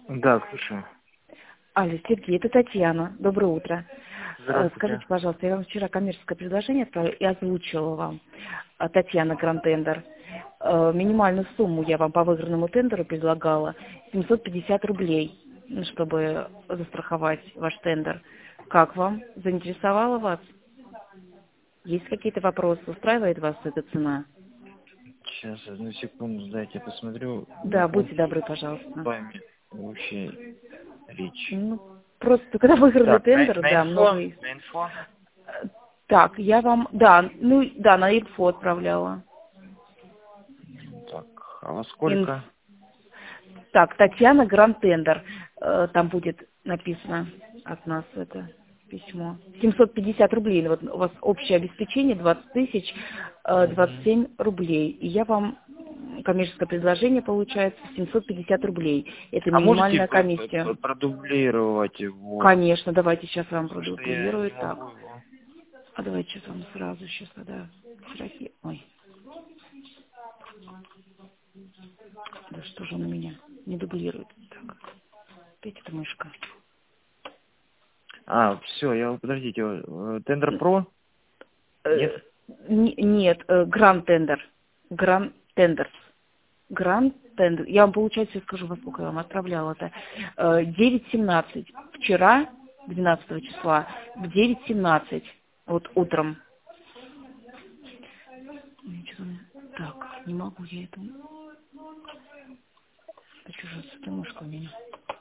Да, слушаю. Алло, Сергей, это Татьяна. Доброе утро. Здравствуйте. Скажите, пожалуйста, я вам вчера коммерческое предложение отправила и озвучила вам, Татьяна, Гранд-тендер. Минимальную сумму я вам по выигранному тендеру предлагала, 750 рублей, чтобы застраховать ваш тендер. Как вам? Заинтересовала вас? Есть какие-то вопросы? Устраивает вас эта цена? Сейчас, одну секунду, дайте я посмотрю. Да, будьте добры, пожалуйста. Вами вообще речь. Ну, просто когда выиграли Так, тендер, на да, много инфо? из... На инфо? Так, я вам, да, ну, да, на инфо отправляла. Так, а во сколько? Так, Татьяна, Гранд-тендер. Там будет написано от нас это письмо. 750 рублей. Вот у вас общее обеспечение 20 тысяч, 27 рублей. И я вам коммерческое предложение получается 750 рублей. Это А можете минимальная комиссия. продублировать его? Конечно, давайте сейчас вам Потому что я продублирую. не Так, могу его. а давайте сейчас вам сразу, сейчас тогда. Ой, да что же он у меня не дублирует. Так, опять эта мышка. А, все, подождите, Тендер Про? Нет? Нет, Гранд-тендер. Гранд-тендер. Гранд-тендер. Я вам, получается, скажу, во сколько я вам отправляла это. 9:17. Вчера, 12 числа, в 9:17. Вот утром. Так, не могу я это... А что же эта мышка у меня?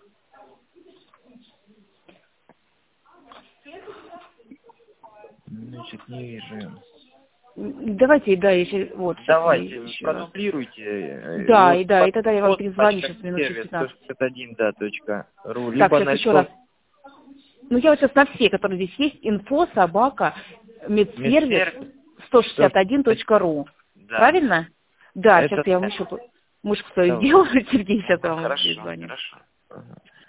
Значит, не вижу. Давайте, да, если... Вот, сейчас я Давайте, еще раз. продублируйте. Да, Вот и да, и тогда я вам перезвоню сейчас минут через сервис 15. 161, да, .ру, Так, либо сейчас на еще раз. Ну, я вот сейчас на все, которые здесь есть, инфо, собака, медсервис, 161.ру. Да. Правильно? Да, Это сейчас я вам еще мышку свою сделаю, Сергей, сейчас я вам хорошо, перезвоню. хорошо. Ага.